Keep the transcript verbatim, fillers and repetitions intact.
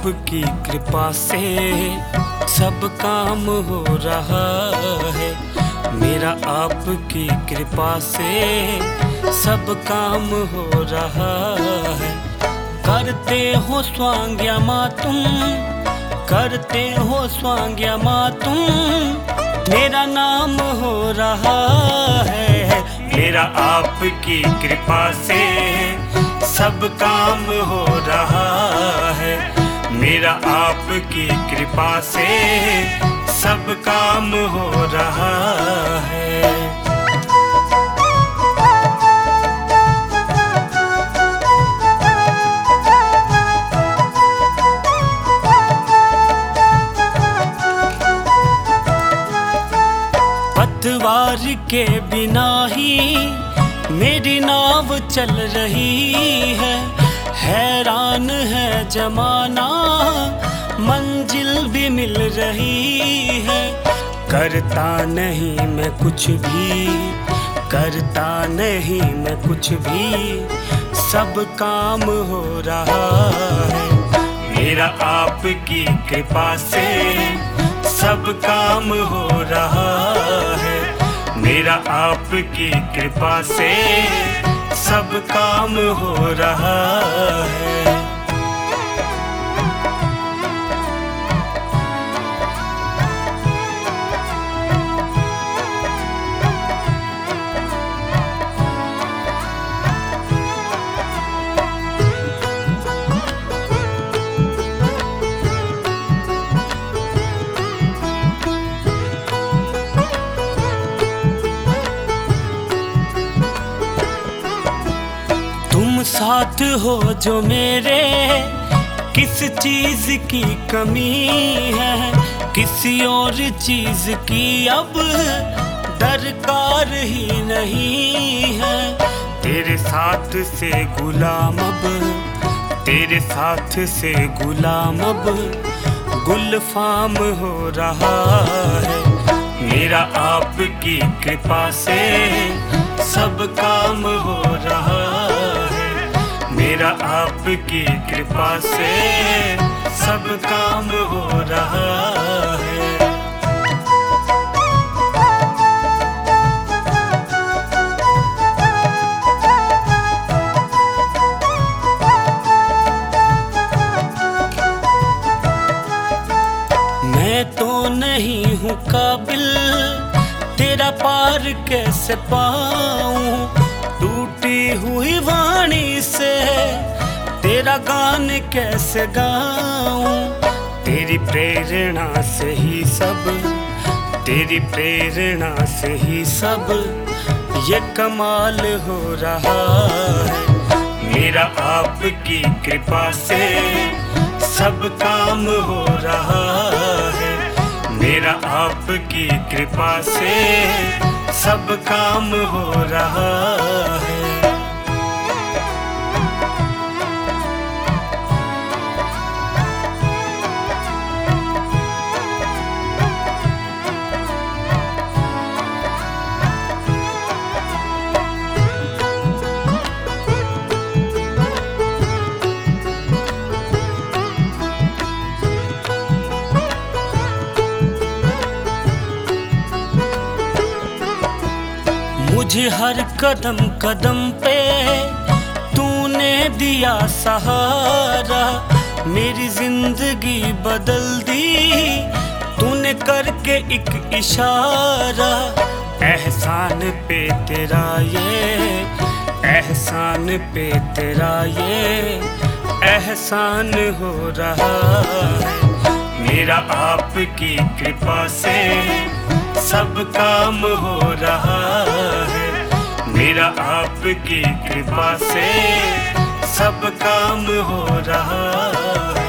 आपकी कृपा से सब काम हो रहा है। मेरा आपकी कृपा से सब काम हो रहा है। करते हो स्वांग्या माँ तुम, करते हो स्वांग्या माँ तुम, मेरा नाम हो रहा है। मेरा आपकी कृपा से सब काम हो रहा है। मेरा आपकी कृपा से सब काम हो रहा है। पतवार के बिना ही मेरी नाव चल रही है। हैरान है जमाना, मंजिल भी मिल रही है। करता नहीं मैं कुछ भी, करता नहीं मैं कुछ भी, सब काम हो रहा है। मेरा आपकी कृपा से सब काम हो रहा है। मेरा आपकी कृपा से सब काम हो रहा है। तुम साथ हो जो मेरे, किस चीज की कमी है। किसी और चीज की अब दरकार ही नहीं है। तेरे साथ से गुलाम अब, तेरे साथ से गुलाम अब गुलफाम हो रहा है। मेरा आपकी कृपा से सब काम हो रहा है। मेरा आपकी कृपा से सब काम हो रहा है। मैं तो नहीं हूँ काबिल, तेरा पार कैसे पाऊं। टूटी हुई वाणी से तेरा गान कैसे गाऊं। तेरी प्रेरणा से ही सब, तेरी प्रेरणा से ही सब ये कमाल हो रहा है। मेरा आपकी कृपा से सब काम हो रहा है। मेरा आपकी कृपा से सब काम हो रहा है। मुझे हर कदम कदम पे तूने दिया सहारा। मेरी जिंदगी बदल दी तूने करके एक इशारा। एहसान पे तेरा ये, एहसान पे तेरा ये एहसान हो रहा है। मेरा आपकी कृपा से सब काम हो रहा है। मेरा आपकी कृपा से सब काम हो रहा है।